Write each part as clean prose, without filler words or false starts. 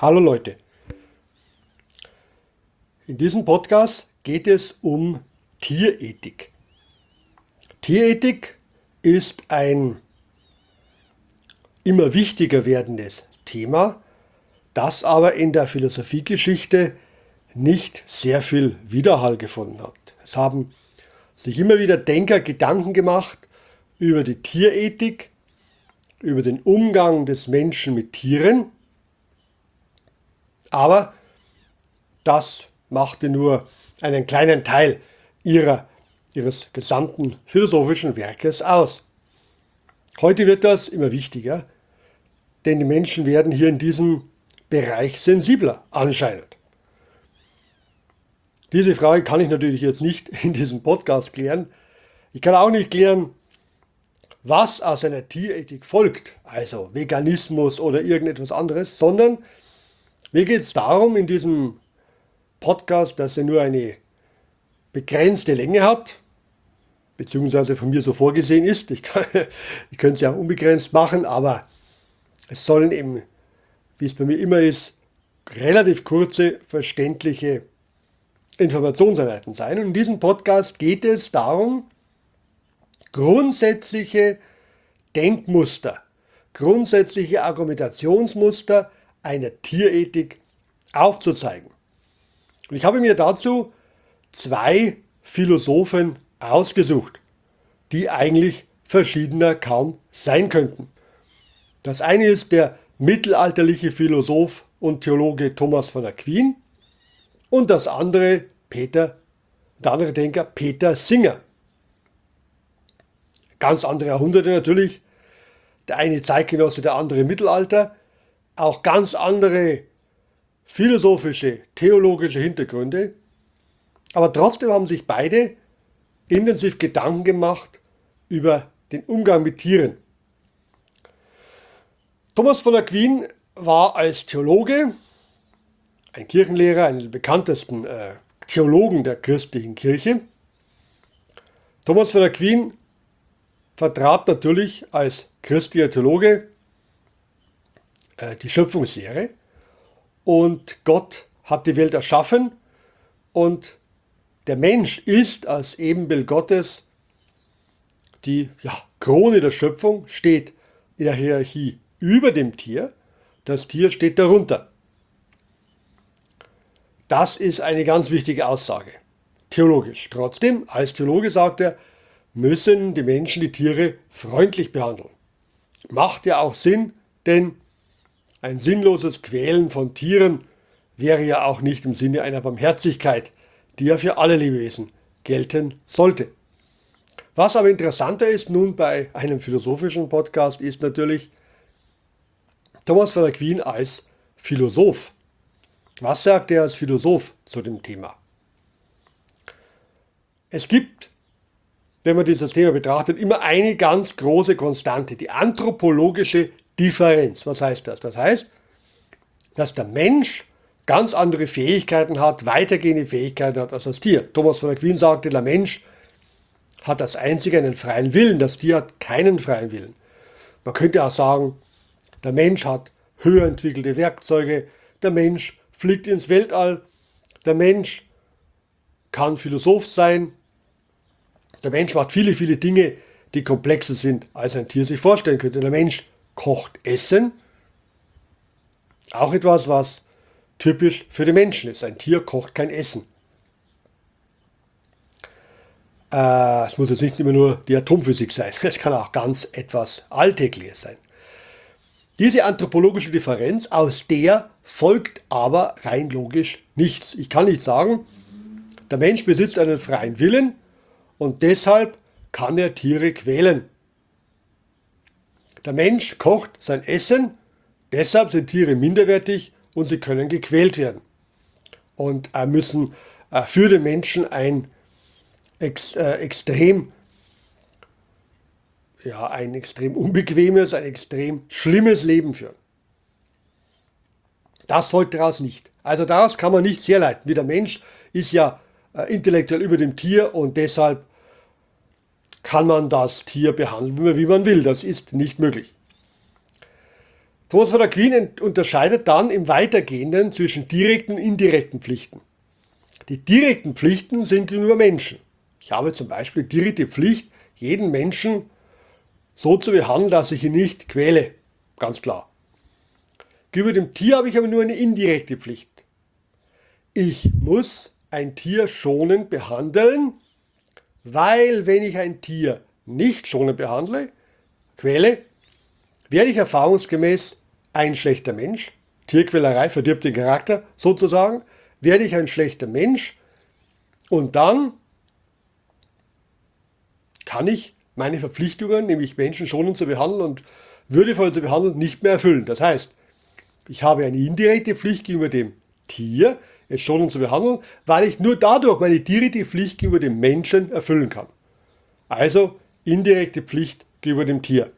Hallo Leute, in diesem Podcast geht es um Tierethik. Tierethik ist ein immer wichtiger werdendes Thema, das aber in der Philosophiegeschichte nicht sehr viel Widerhall gefunden hat. Es haben sich immer wieder Denker Gedanken gemacht über die Tierethik, über den Umgang des Menschen mit Tieren, aber das machte nur einen kleinen Teil ihres gesamten philosophischen Werkes aus. Heute wird das immer wichtiger, denn die Menschen werden hier in diesem Bereich sensibler anscheinend. Diese Frage kann ich natürlich jetzt nicht in diesem Podcast klären. Ich kann auch nicht klären, was aus einer Tierethik folgt, also Veganismus oder irgendetwas anderes, sondern mir geht es darum in diesem Podcast, dass er nur eine begrenzte Länge hat, beziehungsweise von mir so vorgesehen ist. Ich könnte es ja auch unbegrenzt machen, aber es sollen eben, wie es bei mir immer ist, relativ kurze, verständliche Informationseinheiten sein. Und in diesem Podcast geht es darum, grundsätzliche Denkmuster, grundsätzliche Argumentationsmuster einer Tierethik aufzuzeigen. Und ich habe mir dazu zwei Philosophen ausgesucht, die eigentlich verschiedener kaum sein könnten. Das eine ist der mittelalterliche Philosoph und Theologe Thomas von Aquin und das andere der andere Denker Peter Singer. Ganz andere Jahrhunderte natürlich, der eine Zeitgenosse, der andere Mittelalter, auch ganz andere philosophische, theologische Hintergründe, aber trotzdem haben sich beide intensiv Gedanken gemacht über den Umgang mit Tieren. Thomas von Aquin war als Theologe, ein Kirchenlehrer, einer der bekanntesten Theologen der christlichen Kirche. Thomas von Aquin vertrat natürlich als christlicher Theologe die Schöpfungslehre und Gott hat die Welt erschaffen und der Mensch ist als Ebenbild Gottes die Krone der Schöpfung, steht in der Hierarchie über dem Tier, das Tier steht darunter. Das ist eine ganz wichtige Aussage, theologisch. Trotzdem, als Theologe sagt er, müssen die Menschen die Tiere freundlich behandeln. Macht ja auch Sinn, denn ein sinnloses Quälen von Tieren wäre ja auch nicht im Sinne einer Barmherzigkeit, die ja für alle Lebewesen gelten sollte. Was aber interessanter ist nun bei einem philosophischen Podcast, ist natürlich Thomas von Aquin als Philosoph. Was sagt er als Philosoph zu dem Thema? Es gibt, wenn man dieses Thema betrachtet, immer eine ganz große Konstante, die anthropologische Differenz. Was heißt das? Das heißt, dass der Mensch ganz andere Fähigkeiten hat, weitergehende Fähigkeiten hat als das Tier. Thomas von Aquin sagte, der Mensch hat als einziger einen freien Willen, das Tier hat keinen freien Willen. Man könnte auch sagen, der Mensch hat höher entwickelte Werkzeuge, der Mensch fliegt ins Weltall, der Mensch kann Philosoph sein, der Mensch macht viele, viele Dinge, die komplexer sind, als ein Tier sich vorstellen könnte. Der Mensch kocht Essen, auch etwas, was typisch für den Menschen ist. Ein Tier kocht kein Essen. Es muss jetzt nicht immer nur die Atomphysik sein, es kann auch ganz etwas Alltägliches sein. Diese anthropologische Differenz, aus der folgt aber rein logisch nichts. Ich kann nicht sagen, der Mensch besitzt einen freien Willen und deshalb kann er Tiere quälen. Der Mensch kocht sein Essen, deshalb sind Tiere minderwertig und sie können gequält werden. Und müssen für den Menschen ein extrem unbequemes, ein extrem schlimmes Leben führen. Das folgt daraus nicht. Also daraus kann man nichts herleiten. Wie der Mensch ist ja intellektuell über dem Tier und deshalb kann man das Tier behandeln, wie man will. Das ist nicht möglich. Thomas von Aquin unterscheidet dann im Weitergehenden zwischen direkten und indirekten Pflichten. Die direkten Pflichten sind gegenüber Menschen. Ich habe zum Beispiel die direkte Pflicht, jeden Menschen so zu behandeln, dass ich ihn nicht quäle. Ganz klar. Gegenüber dem Tier habe ich aber nur eine indirekte Pflicht. Ich muss ein Tier schonend behandeln, weil wenn ich ein Tier nicht schonend behandle, quäle, werde ich erfahrungsgemäß ein schlechter Mensch. Tierquälerei verdirbt den Charakter sozusagen. Werde ich ein schlechter Mensch und dann kann ich meine Verpflichtungen, nämlich Menschen schonend zu behandeln und würdevoll zu behandeln, nicht mehr erfüllen. Das heißt, ich habe eine indirekte Pflicht gegenüber dem Tier, es schonend zu behandeln, weil ich nur dadurch meine direkte Pflicht gegenüber dem Menschen erfüllen kann. Also indirekte Pflicht gegenüber dem Tier.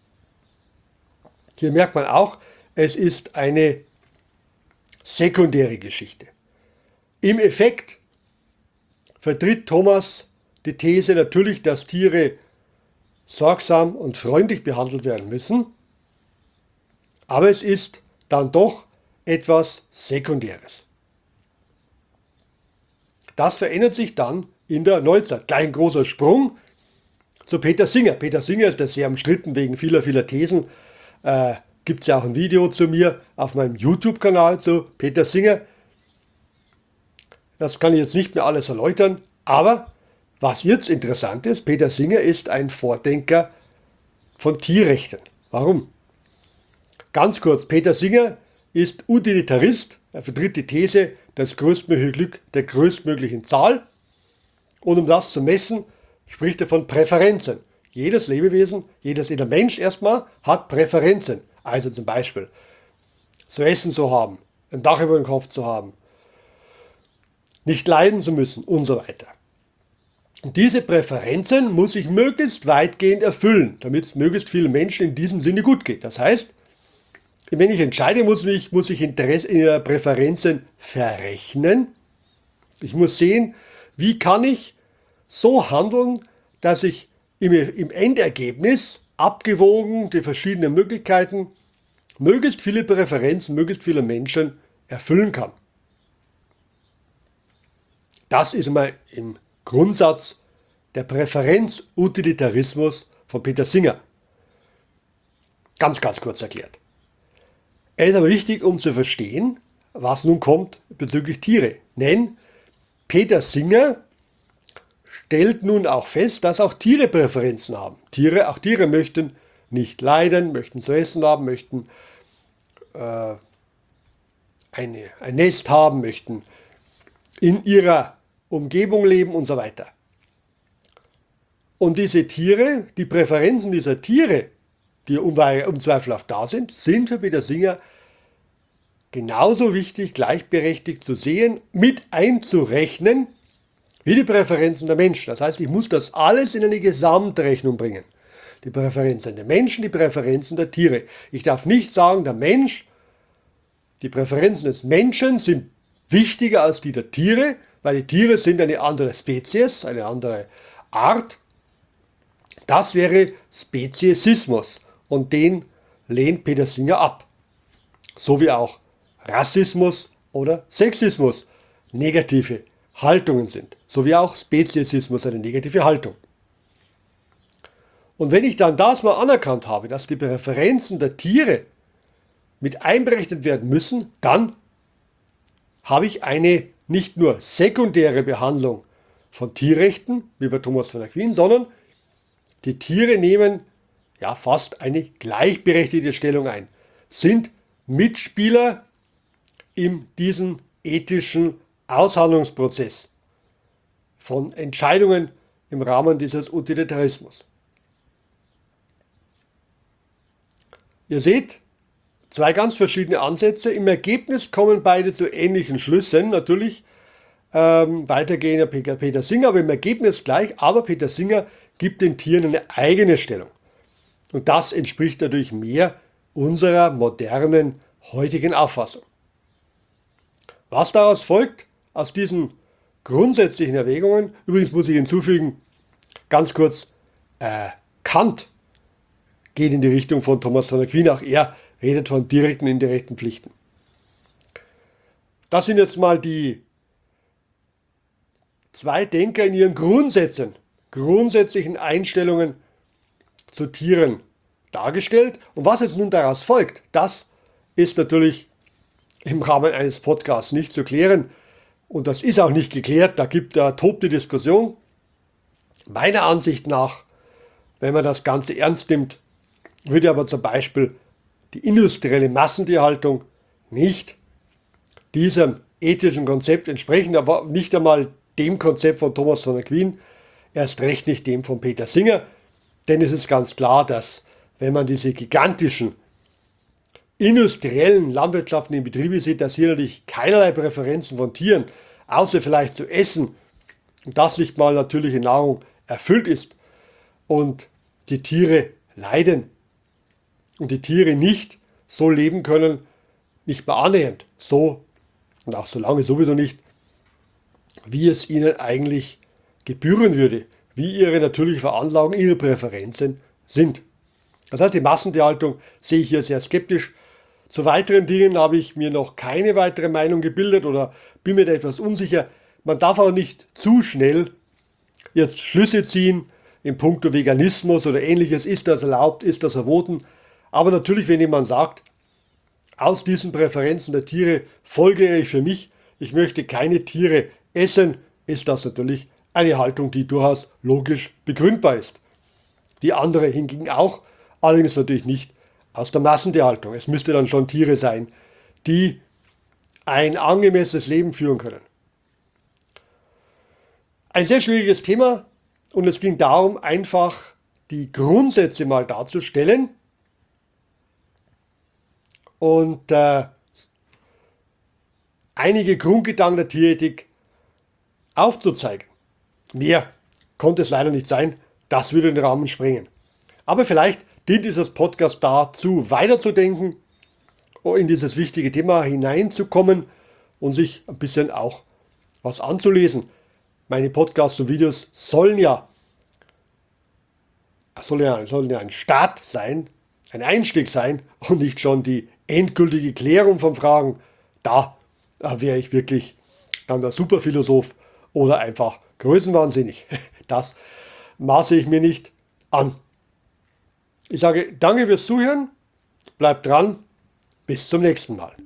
Hier merkt man auch, es ist eine sekundäre Geschichte. Im Effekt vertritt Thomas die These natürlich, dass Tiere sorgsam und freundlich behandelt werden müssen, aber es ist dann doch etwas Sekundäres. Das verändert sich dann in der Neuzeit. Gleich ein großer Sprung zu Peter Singer. Peter Singer ist ja sehr umstritten wegen vieler Thesen. Gibt es ja auch ein Video zu mir auf meinem YouTube-Kanal zu Peter Singer. Das kann ich jetzt nicht mehr alles erläutern, aber was jetzt interessant ist, Peter Singer ist ein Vordenker von Tierrechten. Warum? Ganz kurz, Peter Singer ist Utilitarist, er vertritt die These, das größtmögliche Glück der größtmöglichen Zahl und um das zu messen, spricht er von Präferenzen. Jedes Lebewesen, jeder Mensch erstmal hat Präferenzen. Also zum Beispiel zu essen zu haben, ein Dach über dem Kopf zu haben, nicht leiden zu müssen und so weiter. Und diese Präferenzen muss ich möglichst weitgehend erfüllen, damit es möglichst vielen Menschen in diesem Sinne gut geht. Das heißt, wenn ich entscheide, muss ich Präferenzen verrechnen. Ich muss sehen, wie kann ich so handeln, dass ich im Endergebnis abgewogen die verschiedenen Möglichkeiten möglichst viele Präferenzen, möglichst viele Menschen erfüllen kann. Das ist mal im Grundsatz der Präferenzutilitarismus von Peter Singer. Ganz kurz erklärt. Er ist aber wichtig, um zu verstehen, was nun kommt bezüglich Tiere. Denn Peter Singer stellt nun auch fest, dass auch Tiere Präferenzen haben. Auch Tiere möchten nicht leiden, möchten zu essen haben, möchten ein Nest haben, möchten in ihrer Umgebung leben und so weiter. Und diese Tiere, die Präferenzen dieser Tiere, die unzweifelhaft da sind, sind für Peter Singer genauso wichtig, gleichberechtigt zu sehen, mit einzurechnen, wie die Präferenzen der Menschen. Das heißt, ich muss das alles in eine Gesamtrechnung bringen. Die Präferenzen der Menschen, die Präferenzen der Tiere. Ich darf nicht sagen, die Präferenzen des Menschen sind wichtiger als die der Tiere, weil die Tiere sind eine andere Spezies, eine andere Art. Das wäre Speziesismus und den lehnt Peter Singer ab. So wie auch Rassismus oder Sexismus negative Haltungen sind. So wie auch Speziesismus eine negative Haltung. Und wenn ich dann das mal anerkannt habe, dass die Präferenzen der Tiere mit einberechnet werden müssen, dann habe ich eine nicht nur sekundäre Behandlung von Tierrechten, wie bei Thomas von Aquin, sondern die Tiere nehmen ja fast eine gleichberechtigte Stellung ein, sind Mitspieler in diesem ethischen Aushandlungsprozess von Entscheidungen im Rahmen dieses Utilitarismus. Ihr seht, zwei ganz verschiedene Ansätze. Im Ergebnis kommen beide zu ähnlichen Schlüssen. Natürlich weitergehender Peter Singer, aber im Ergebnis gleich. Aber Peter Singer gibt den Tieren eine eigene Stellung. Und das entspricht natürlich mehr unserer modernen, heutigen Auffassung. Was daraus folgt, aus diesen grundsätzlichen Erwägungen, übrigens muss ich hinzufügen, ganz kurz, Kant geht in die Richtung von Thomas von Aquin, auch er redet von direkten und indirekten Pflichten. Das sind jetzt mal die zwei Denker in ihren grundsätzlichen Einstellungen zu Tieren dargestellt. Und was jetzt nun daraus folgt, das ist natürlich im Rahmen eines Podcasts nicht zu klären. Und das ist auch nicht geklärt, da tobt die Diskussion. Meiner Ansicht nach, wenn man das Ganze ernst nimmt, würde aber zum Beispiel die industrielle Massentierhaltung nicht diesem ethischen Konzept entsprechen, aber nicht einmal dem Konzept von Thomas von Aquin, erst recht nicht dem von Peter Singer, denn es ist ganz klar, dass wenn man diese gigantischen industriellen landwirtschaftlichen Betriebe sieht, dass hier natürlich keinerlei Präferenzen von Tieren, außer vielleicht zu essen, und das nicht mal natürliche Nahrung erfüllt ist und die Tiere leiden und die Tiere nicht so leben können, nicht mehr annähernd so und auch so lange sowieso nicht, wie es ihnen eigentlich gebühren würde, wie ihre natürliche Veranlagung, ihre Präferenzen sind. Das heißt, die Massentierhaltung sehe ich hier sehr skeptisch. Zu weiteren Dingen habe ich mir noch keine weitere Meinung gebildet oder bin mir da etwas unsicher. Man darf auch nicht zu schnell jetzt Schlüsse ziehen in puncto Veganismus oder ähnliches. Ist das erlaubt, ist das verboten? Aber natürlich, wenn jemand sagt, aus diesen Präferenzen der Tiere folgere ich für mich, ich möchte keine Tiere essen, ist das natürlich eine Haltung, die durchaus logisch begründbar ist. Die andere hingegen auch, allerdings natürlich nicht aus der Massentierhaltung. Es müsste dann schon Tiere sein, die ein angemessenes Leben führen können. Ein sehr schwieriges Thema und es ging darum, einfach die Grundsätze mal darzustellen und einige Grundgedanken der Tierethik aufzuzeigen. Mehr konnte es leider nicht sein, das würde den Rahmen sprengen. Aber vielleicht dient dieses Podcast dazu, weiterzudenken, in dieses wichtige Thema hineinzukommen und sich ein bisschen auch was anzulesen. Meine Podcasts und Videos sollen ja ein Start sein, ein Einstieg sein und nicht schon die endgültige Klärung von Fragen. Da wäre ich wirklich dann der Superphilosoph oder einfach größenwahnsinnig. Das maße ich mir nicht an. Ich sage danke fürs Zuhören, bleibt dran, bis zum nächsten Mal.